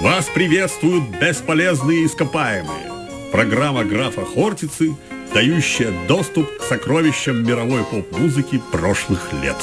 Вас приветствуют бесполезные ископаемые. Программа графа Хортицы, дающая доступ к сокровищам мировой поп-музыки прошлых лет.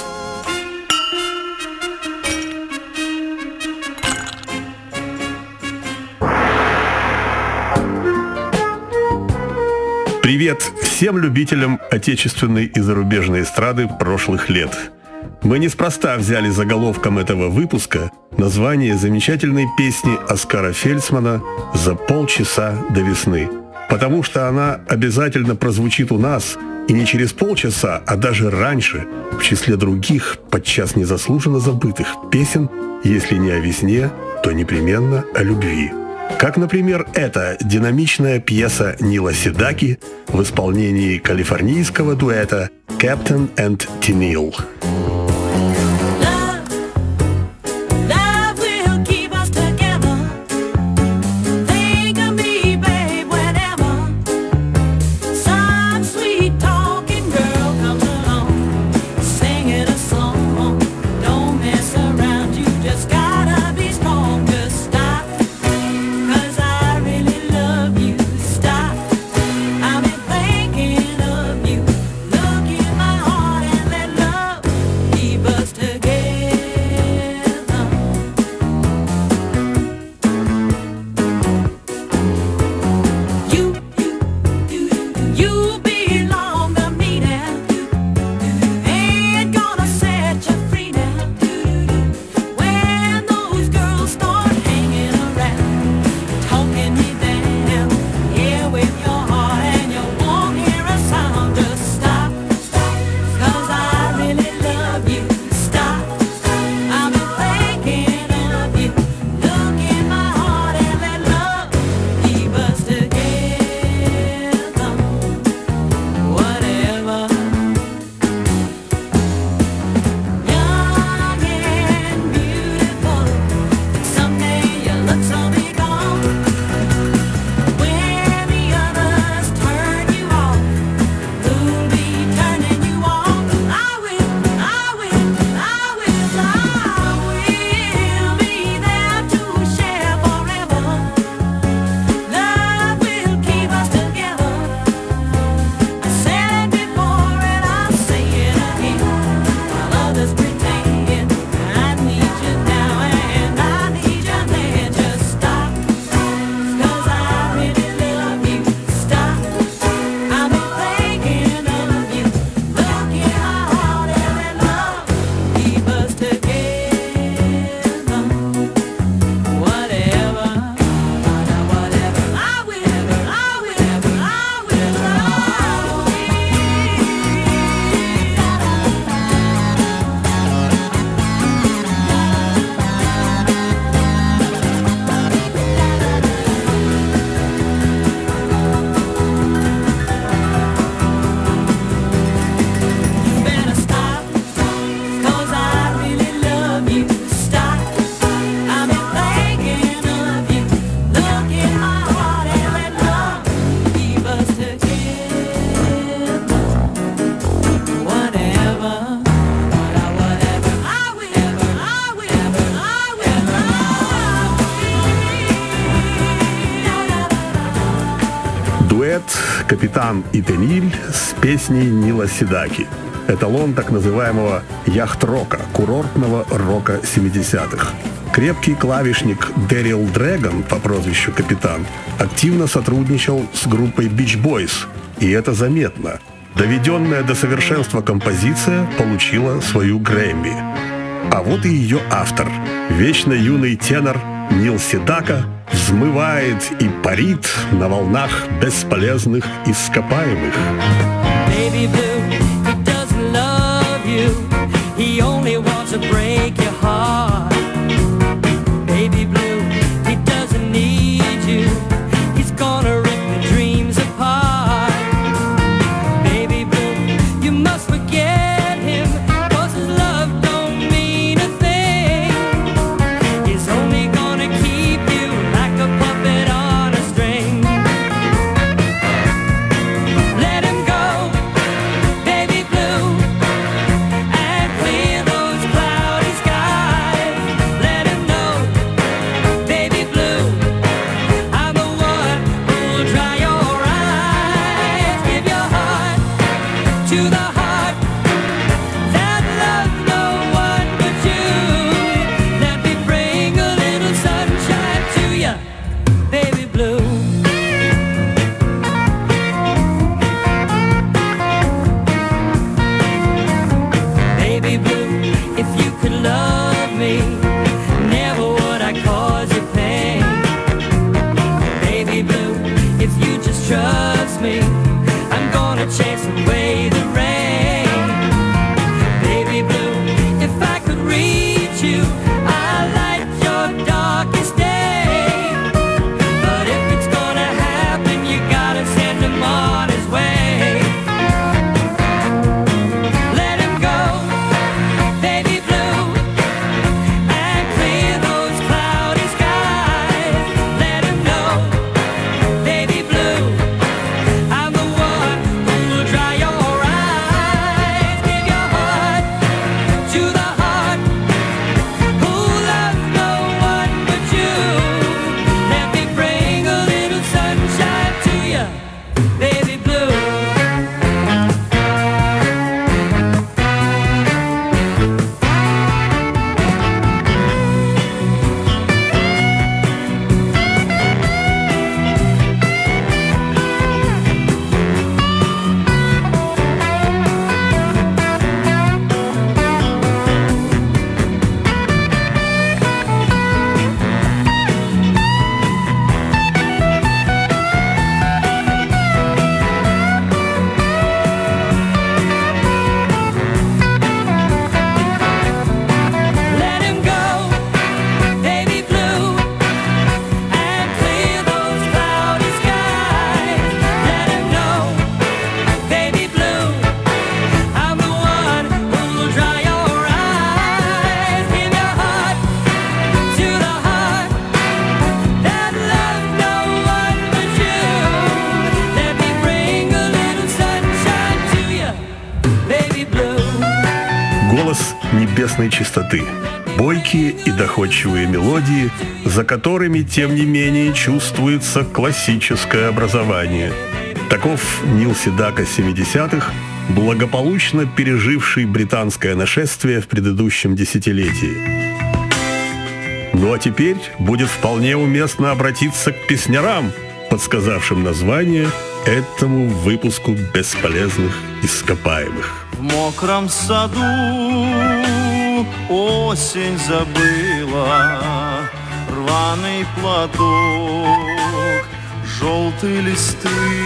Привет всем любителям отечественной и зарубежной эстрады прошлых лет. Мы неспроста взяли заголовком этого выпуска название замечательной песни Оскара Фельдсмана «За полчаса до весны», потому что она обязательно прозвучит у нас, и не через полчаса, а даже раньше, в числе других, подчас незаслуженно забытых песен, если не о весне, то непременно о любви. Как, например, эта динамичная пьеса Нила Седаки в исполнении калифорнийского дуэта «Captain and Tennille». Дуэт «Капитан и Тенниль» с песней Нила Седаки. Эталон так называемого яхт-рока, курортного рока 70-х. Крепкий клавишник Дэрил Дрэгон по прозвищу «Капитан» активно сотрудничал с группой Beach Boys, и это заметно. Доведенная до совершенства композиция получила свою Грэмми. А вот и ее автор, вечно юный тенор Нил Седака, взмывает и парит на волнах бесполезных ископаемых. Baby blue, he doesn't love you. He only wants to break your heart. Baby blue, he doesn't need you. He's gonna rip your dreams apart. Baby blue, you must forget him, 'cause his love don't mean a thing. He's only gonna keep you like a puppet on a string. Let him go. древесной чистоты. Бойкие и доходчивые мелодии, за которыми, тем не менее, чувствуется классическое образование. Таков Нил Седака 70-х, благополучно переживший британское нашествие в предыдущем десятилетии. Ну а теперь будет вполне уместно обратиться к песнярам, подсказавшим название этому выпуску бесполезных ископаемых. В мокром саду осень забыла рваный платок, желтые листы.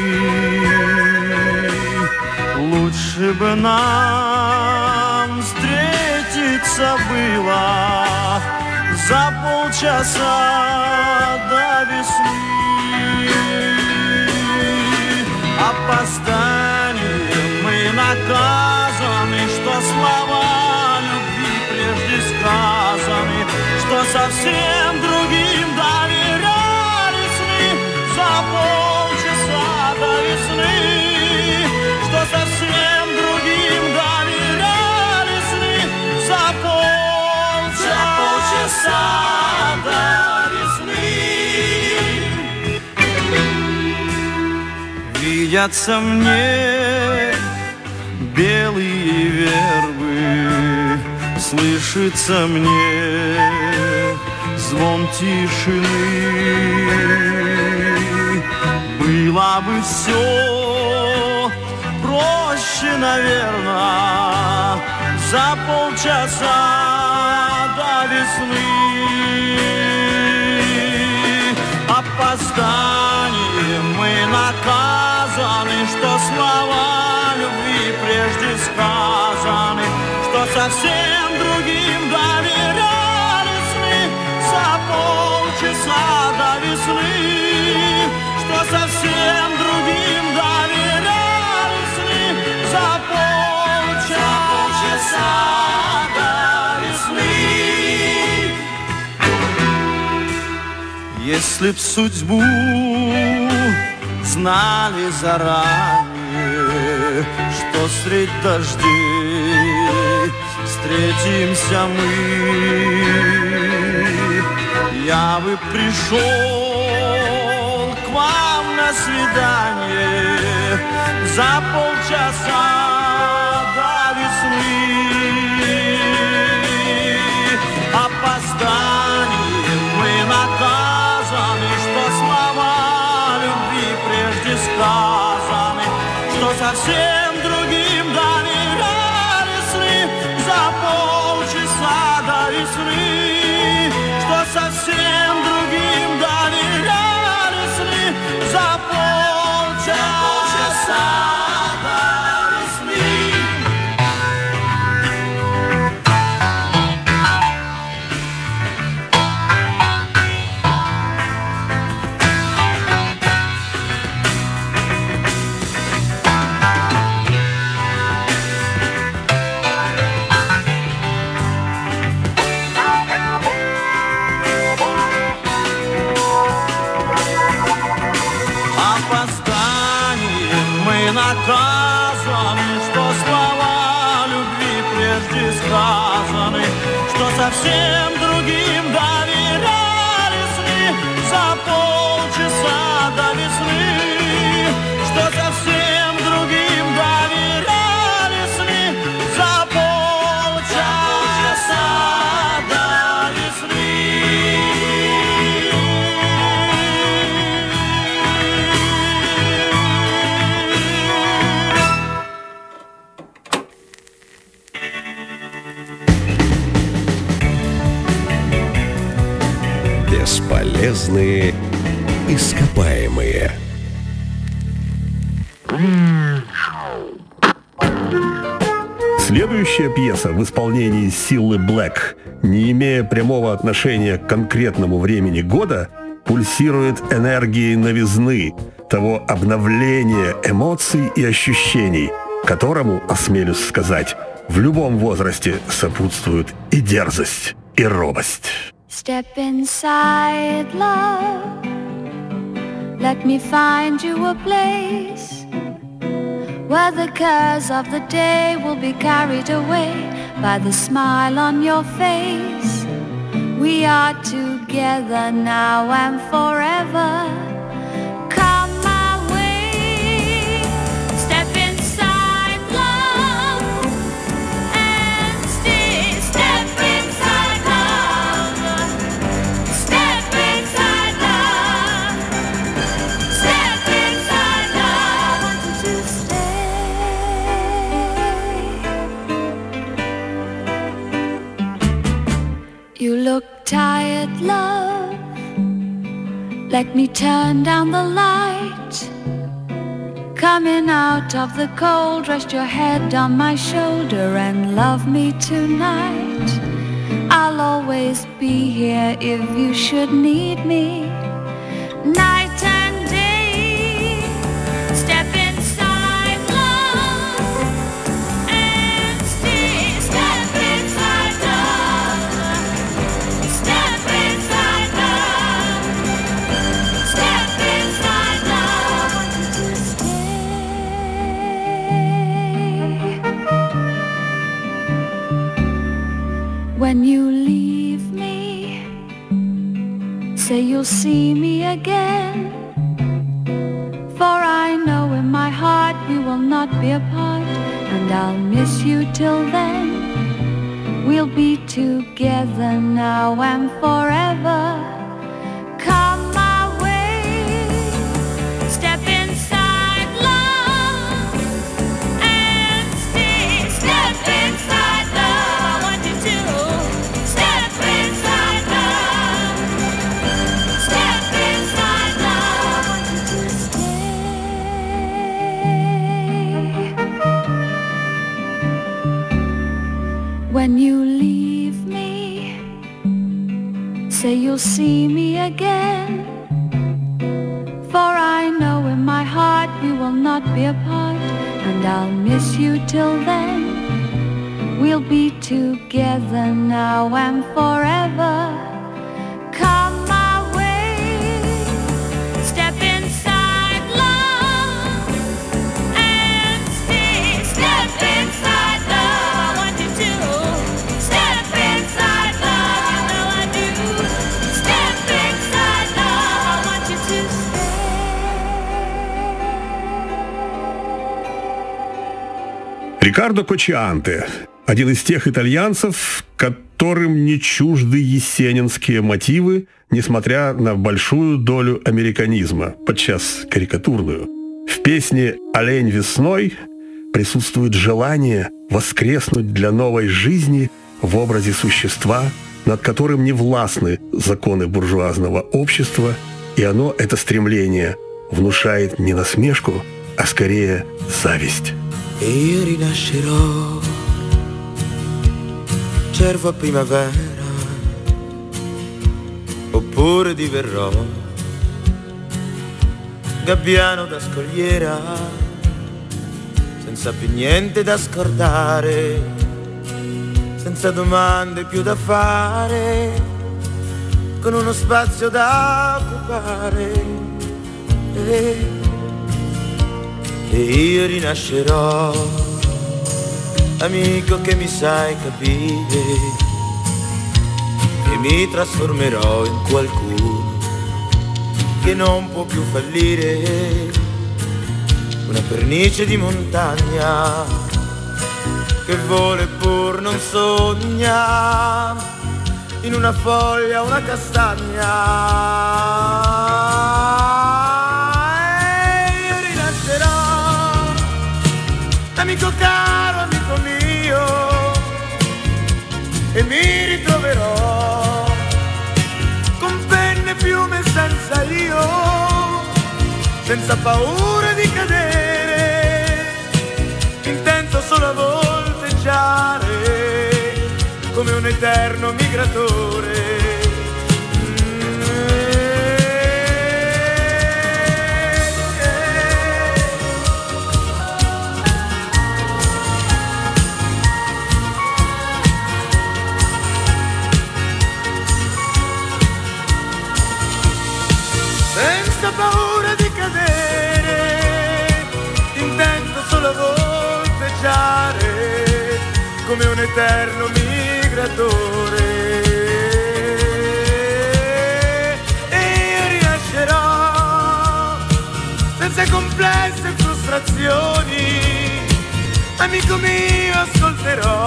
Лучше бы нам встретиться было за полчаса до весны. Опозданием мы наказаны, что слова любви прежде сказаны, что совсем другим доверяли сны за полчаса до весны, что совсем другим доверяли сны за полчаса до весны. Видятся мне белые вербы, слышится мне звон тишины. Было бы все проще, наверное, за полчаса до весны. Опозданием мы наказаны, что слова любви прежде сказаны, что совсем другим доверяли сны за полчаса до весны, что совсем другим доверяли сны за полчаса до весны. Если б судьбу знали заранее, что средь дождей встретимся мы, я бы пришел к вам на свидание за полчаса до весны. Опозданием мы наказаны, что слова любви прежде сказаны, что совсем другим доверяли сны за полчаса до весны, что совсем другим доверяли сны за полчаса до весны. Наказаны, что слова любви прежде сказаны, что совсем другим доверяли сны за полчаса до весны, что совсем другим доверяли сны за полчаса до весны. Бесполезные ископаемые. Следующая пьеса в исполнении Cilla Black, не имея прямого отношения к конкретному времени года, пульсирует энергией новизны, того обновления эмоций и ощущений, которому, осмелюсь сказать, в любом возрасте сопутствуют и дерзость, и робость. Step inside, love. Let me find you a place where the cares of the day will be carried away by the smile on your face. We are together now and forever. Come my way, step inside love and stay. Step inside love, step inside love, step inside love. I want you to stay. You look tired, love. Let me turn down the light. Coming out of the cold, rest your head on my shoulder and love me tonight. I'll always be here if you should need me. Night and day, step inside love and stay. Step inside love, step inside love, step inside love. I want you to stay. When you leave me, say you'll see me again. For I know in my heart we will not be apart, and I'll miss you till then. We'll be together now and forever. Come my way, step inside love and stay. Step inside love, I want you to step inside love. Step inside love, I want you to stay. When you leave me, say you'll see me again. For I know in my heart we will not be apart, and I'll miss you till then. We'll be together now and forever. Come my way, step inside love and stay. Step inside love, I want you to step inside love. You know I do. Step inside love, I want you to stay. Рикардо Кочианте – один из тех итальянцев, которым не чужды есенинские мотивы, несмотря на большую долю американизма, подчас карикатурную. В песне «Олень весной» присутствует желание воскреснуть для новой жизни в образе существа, над которым не властны законы буржуазного общества, и оно, это стремление, внушает не насмешку, а скорее зависть. E io rinascerò, cervo a primavera, oppure diverrò gabbiano da scogliera, senza più niente da scordare, senza domande più da fare, con uno spazio da occupare. E io rinascerò, amico che mi sai capire, e mi trasformerò in qualcuno che non può più fallire, una pernice di montagna che vola e pur non sogna, in una foglia una castagna. Amico caro, amico mio, e mi ritroverò con penne, piume senza io, senza paura di cadere, intento solo a volteggiare come un eterno migratore. Senza paura di cadere, intento solo a volteggiare come un eterno migratore. E io rinascerò senza complessi e frustrazioni, amico mio ascolterò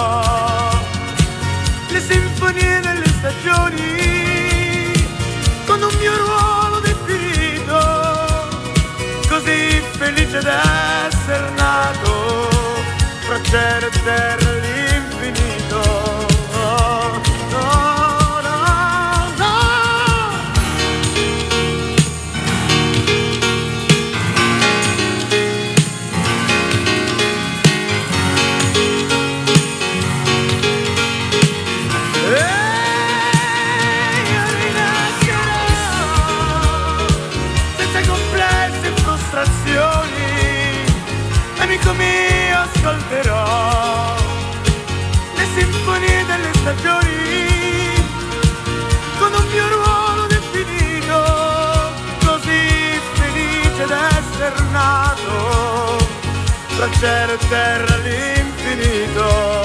le sinfonie delle stagioni con un mio ruolo definito, così felice d'essere nato fra cielo e terra e l'infinito. Amico mio ascolterò le sinfonie delle stagioni con un mio ruolo definito, così felice d'essere nato tra cielo e terra all'infinito.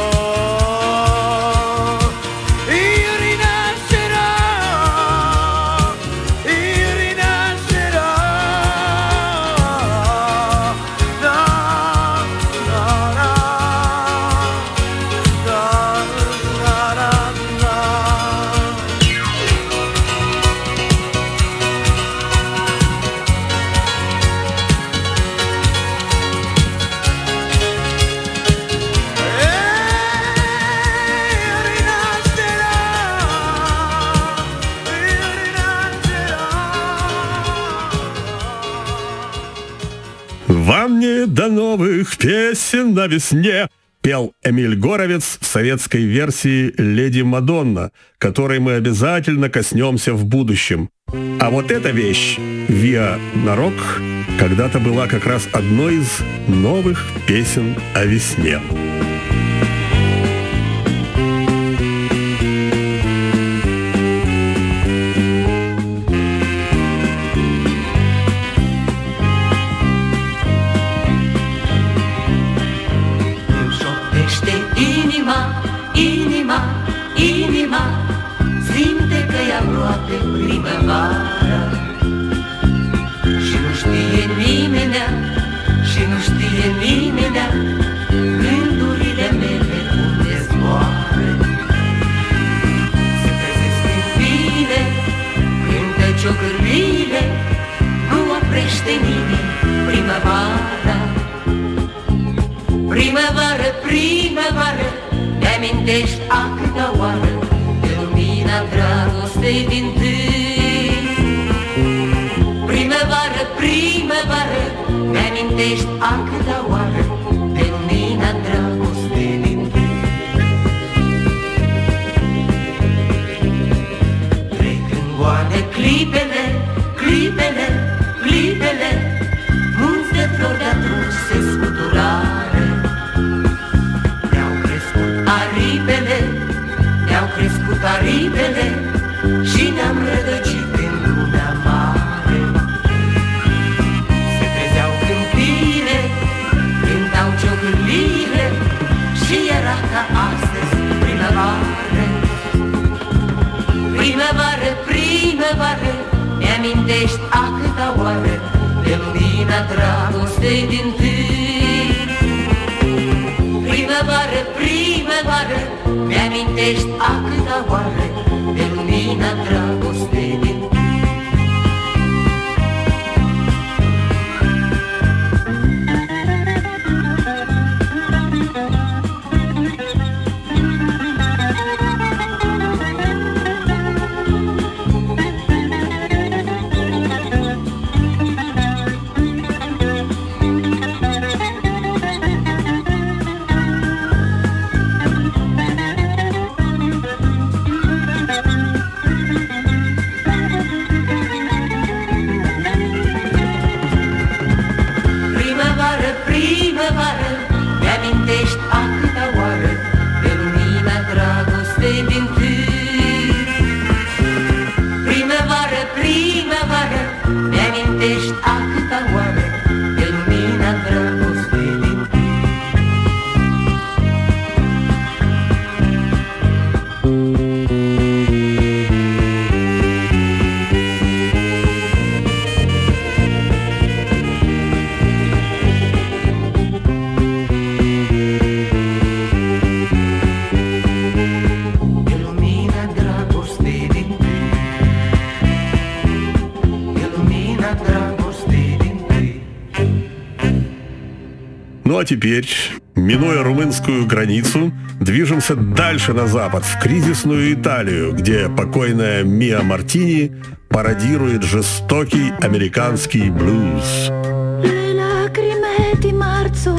«Вам не до новых песен на весне», пел Эмиль Горовец в советской версии «Леди Мадонна», которой мы обязательно коснемся в будущем. А вот эта вещь «Виа Нарок» когда-то была как раз одной из новых песен о весне. Inima simte că e aproape primăvara și nu știe nimenea, și nu știe nimenea gândurile mele unde zboară. Se trezesc în fine, cântă ciocârlile, nu oprește nimeni primăvara. Primăvară, primăvară, mi-amintești a câta oară de lumina dragostei din tâi. Primăvară, primăvară, mi-amintești a câta oară de lumina dragostei din tâi. Trec în goane clipele, clipele, clipele, munți de flori de atunci se scuturară. Aripele, ne-au crescut aripele și ne-am rădăcit în lumea mare. Se trezeau câmpile, cântau ciocârlile și era ca astăzi primăvară. Primăvară, primăvară, mi-amintești a câta oară de lumina dragostei din tâi. Primăvară, primăvară, mi-amintești a câta oară de lumina dragostei din tâi. Ну а теперь, минуя румынскую границу, движемся дальше на запад, в кризисную Италию, где покойная Миа Мартини пародирует жестокий американский блюз. Le lacrime di marzo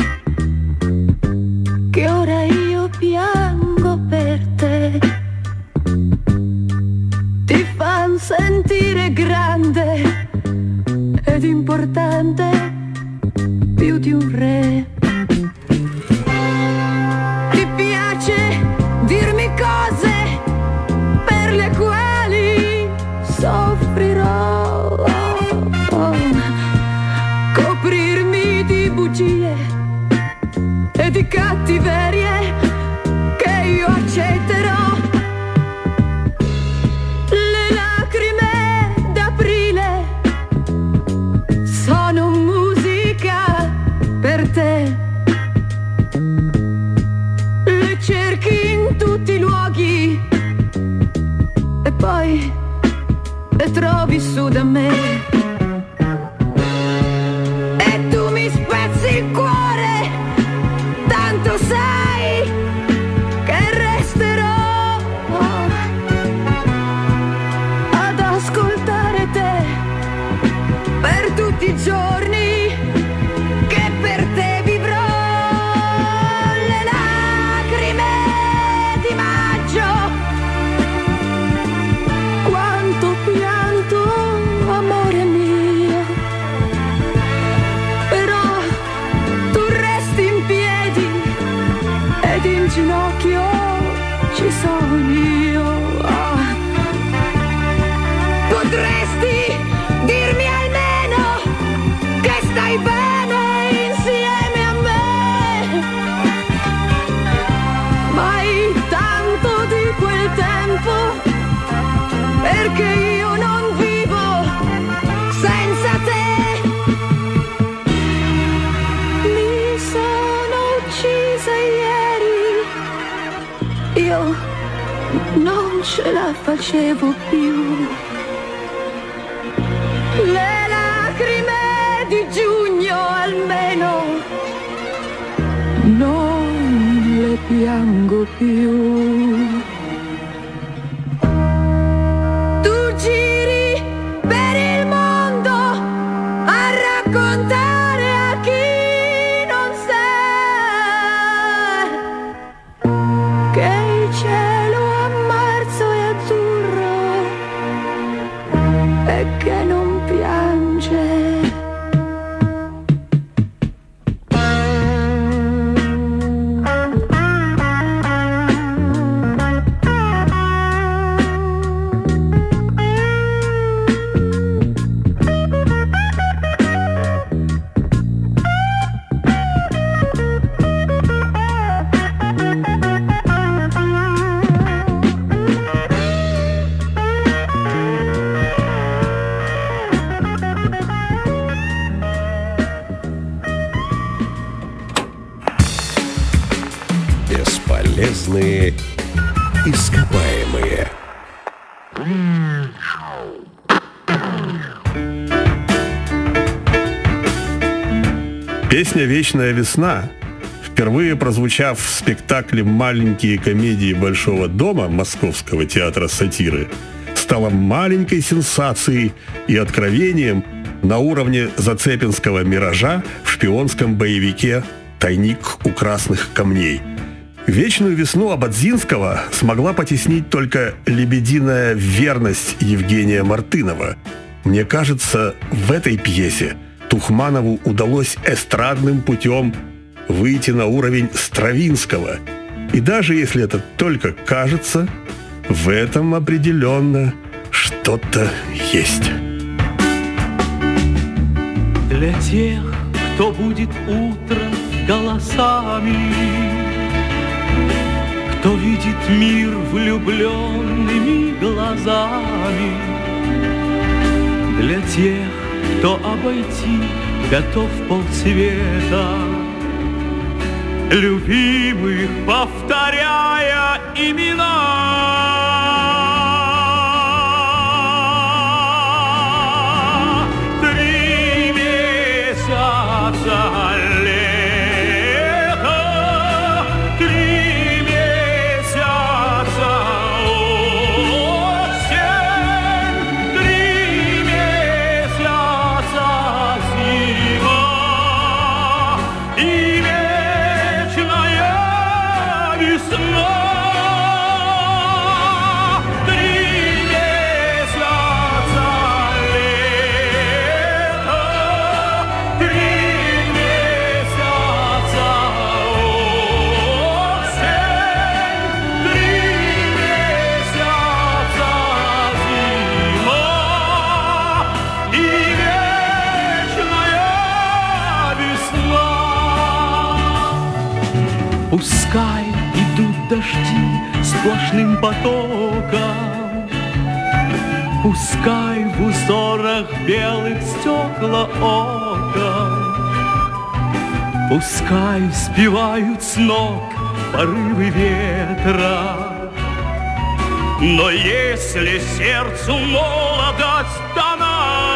che ora io piango per te ti fan sentire grande ed importante più di un re. Ti piace dirmi cose per le quali soffrirò, coprirmi di bugie e di cattiverie che io accetterò. Le lacrime d'aprile sono musica per te. Le cerchi in tutti i luoghi e poi le trovi su da me. E tu mi spezzi il cuore, tanto sai che resterò ad ascoltare te per tutti i giorni che per te vivrò. Le lacrime di maggio, quanto pianto, amore mio, però tu resti in piedi ed in ginocchio ci sono io. Potresti dirmi almeno che stai bene insieme a me, mai tanto di quel tempo, perché io non vivo senza te. Mi sono uccisa ieri, io non ce la facevo più. Le lacrime di giugno almeno non le piango più. Tu giri per il mondo a raccontare a chi non sa che il cielo a marzo è azzurro e che non piange. Бесполезные ископаемые. Песня «Вечная весна», впервые прозвучав в спектакле «Маленькие комедии Большого дома» Московского театра сатиры, стала маленькой сенсацией и откровением на уровне зацепинского «Миража» в шпионском боевике «Тайник у красных камней». «Вечную весну» Ободзинского смогла потеснить только лебединая верность Евгения Мартынова. Мне кажется, в этой пьесе Тухманову удалось эстрадным путем выйти на уровень Стравинского. И даже если это только кажется, в этом определенно что-то есть. Для тех, кто будет утро голосами, кто видит мир влюбленными глазами, для тех, кто обойти готов полсвета, любимых повторяя имена. Три месяца лета потоком. Пускай в узорах белых стекла окон, пускай сбивают с ног порывы ветра. Но если сердцу молодость дана,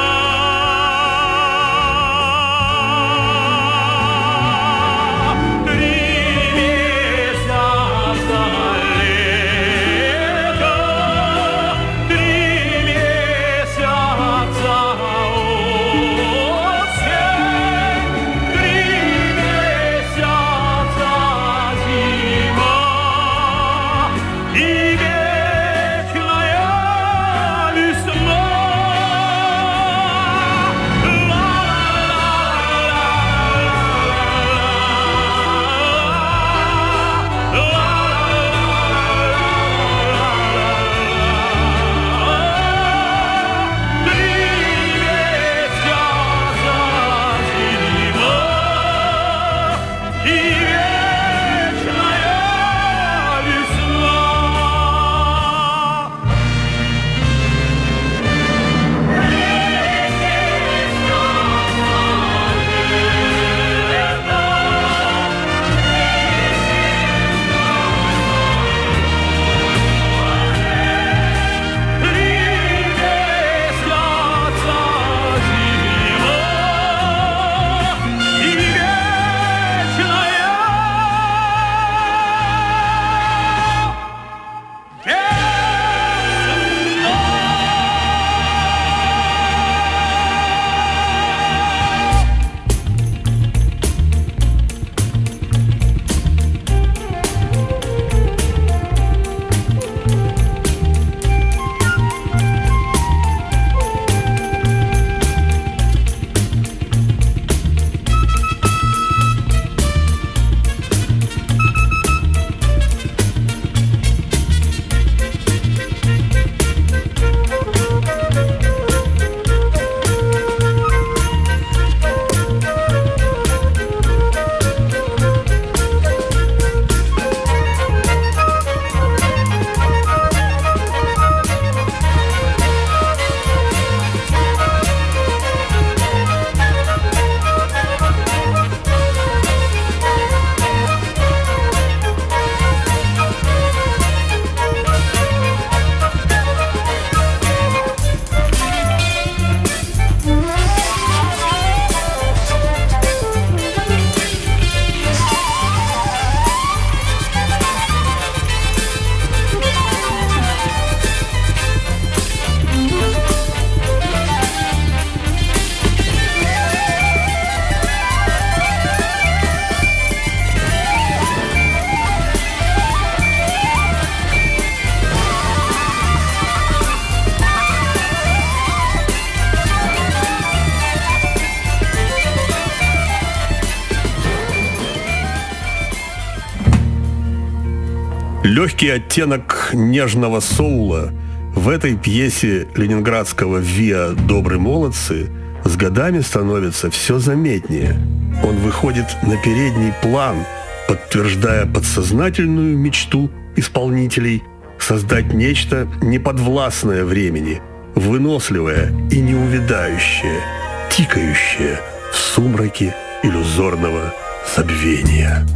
Легкий оттенок нежного соула в этой пьесе ленинградского ВИА «Добрые молодцы» с годами становится все заметнее. Он выходит на передний план, подтверждая подсознательную мечту исполнителей создать нечто неподвластное времени, выносливое и неувядающее, тикающее в сумраке иллюзорного забвения.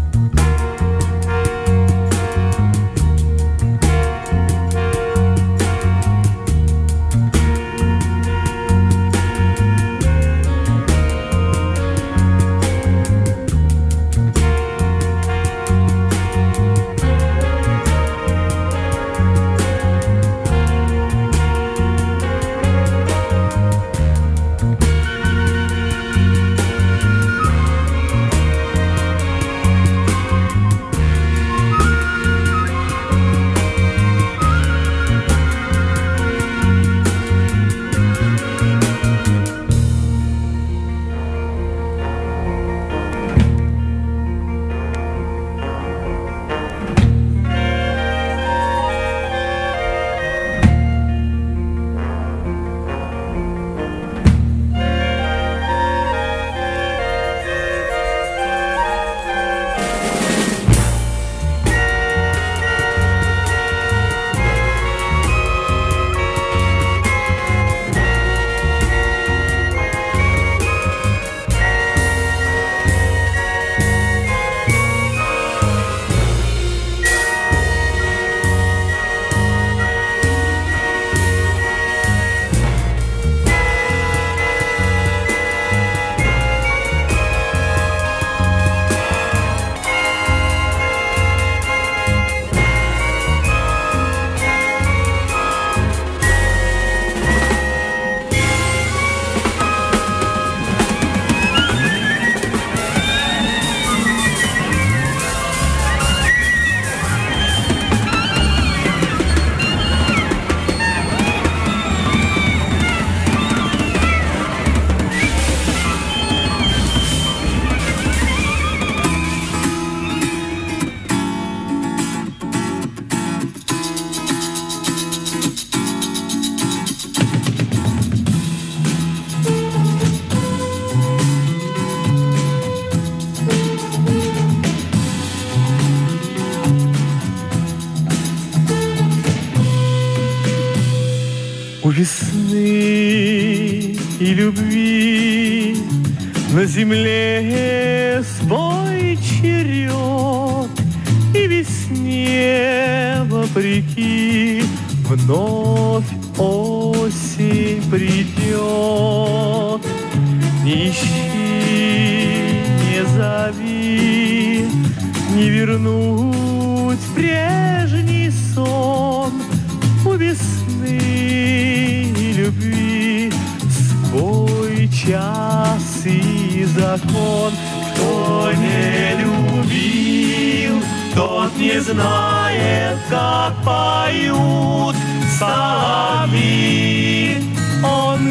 У весны и любви на земле свой черед, и весне, вопреки, вновь осень придет. Не ищи, не зови, не вернуть прежний сон. У весны и любви свой час и закон. Кто не любил, тот не знает, как поют соловьи. Он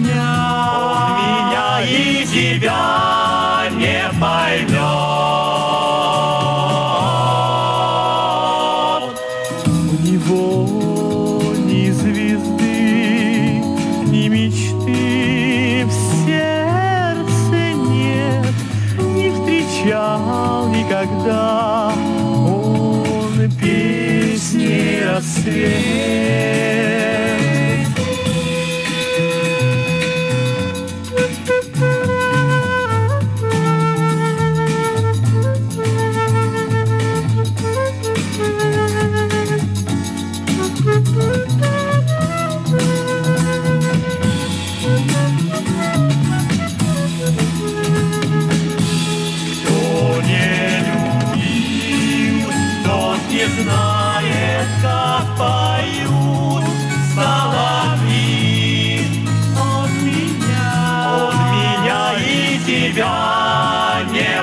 меня и тебя не поймет. У него ни звезды, ни мечты в сердце нет, не встречал никогда он песни рассвет. Знает, как поют соловьи. Он меня и тебя не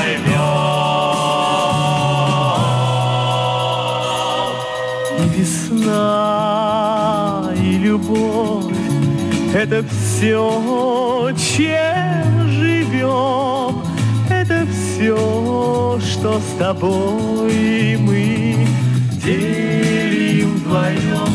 поймет. Весна и любовь — это все, чем живем. Это все, что с тобой мы делим вдвоем.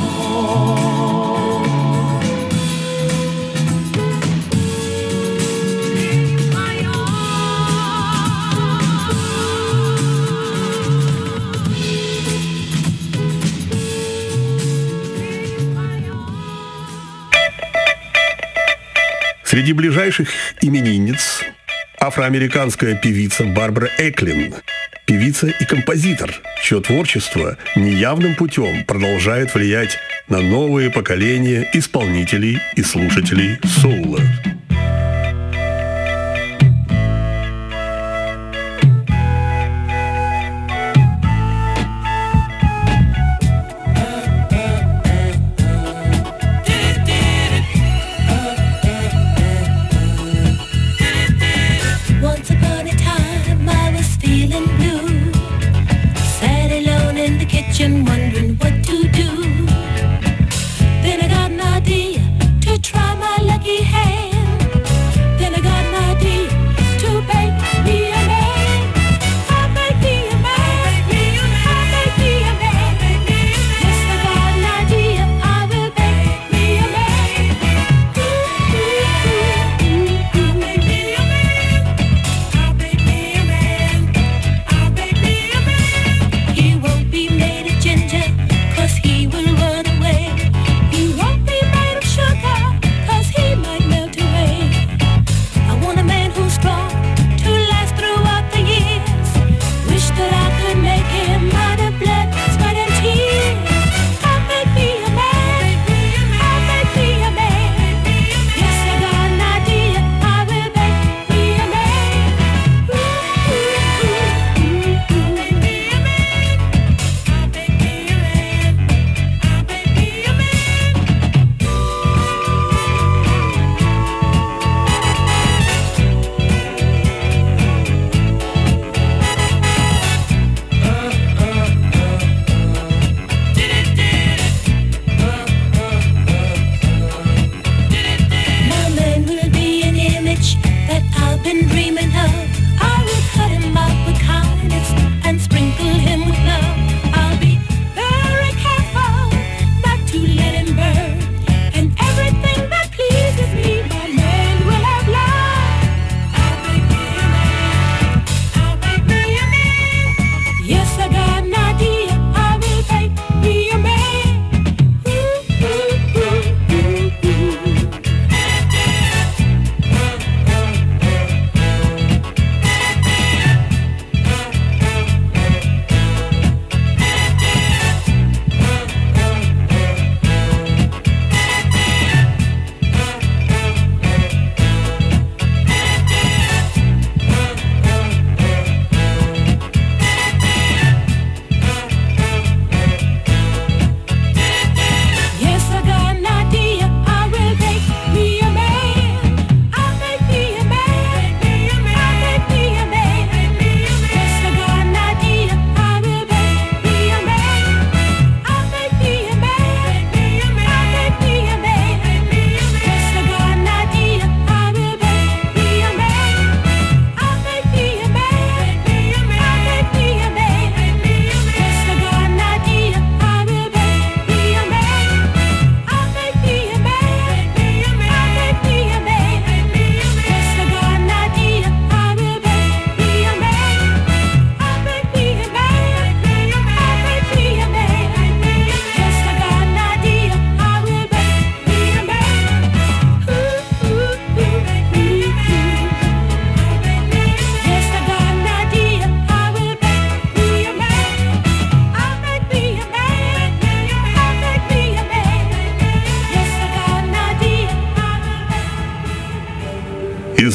Среди ближайших именинниц афроамериканская певица Барбара Эклин, певица и композитор, чье творчество неявным путем продолжает влиять на новые поколения исполнителей и слушателей соула. Wondering what to do. Then I got an idea to try my lucky hand.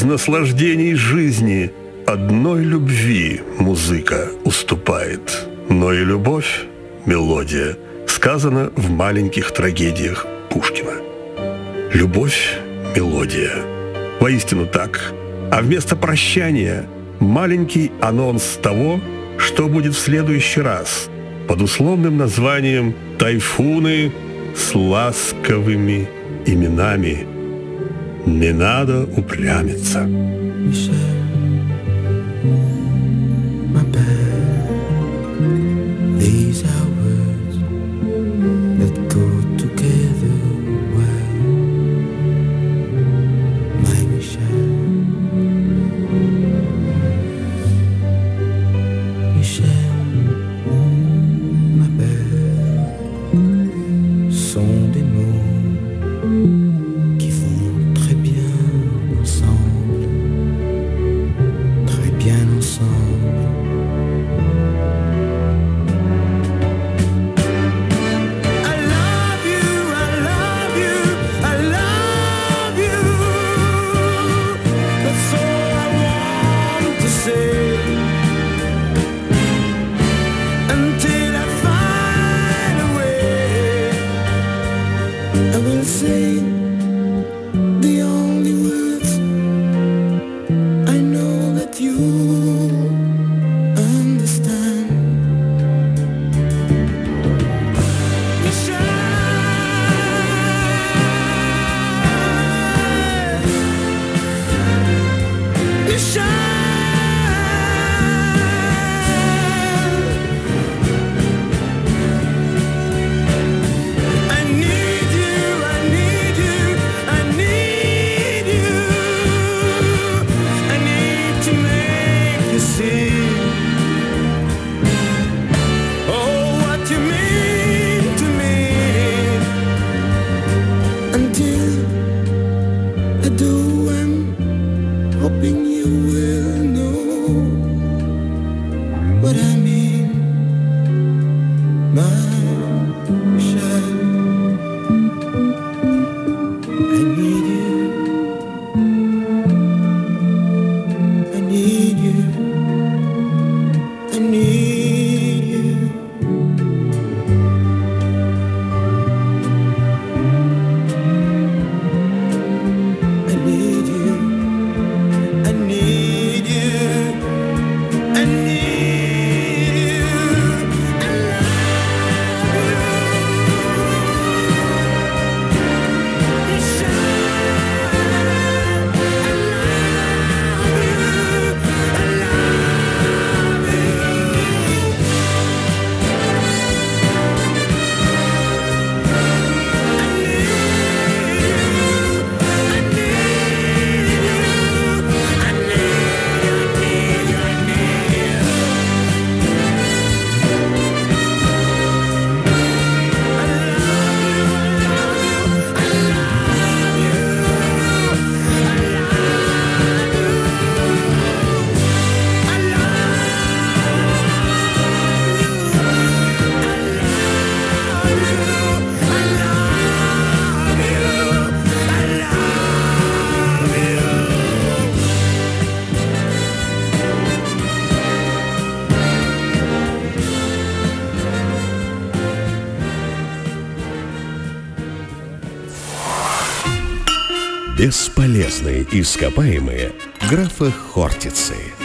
наслаждений жизни одной любви музыка уступает. Но и любовь — мелодия, сказано в маленьких трагедиях Пушкина. Любовь — мелодия. Воистину так. А вместо прощания маленький анонс того, что будет в следующий раз, под условным названием «Тайфуны с ласковыми именами». Не надо упрямиться. These are words that go together well, my Michel. Michel, ma belle, sont des mots qui vont très bien ensemble, très bien ensemble. Say the only words I know that you understand. Michel, Michel, I need you. Hoping you will know what I mean, my Michel. I need you, I need you, I need you. I need you. Бесполезные ископаемые графа Хортицы.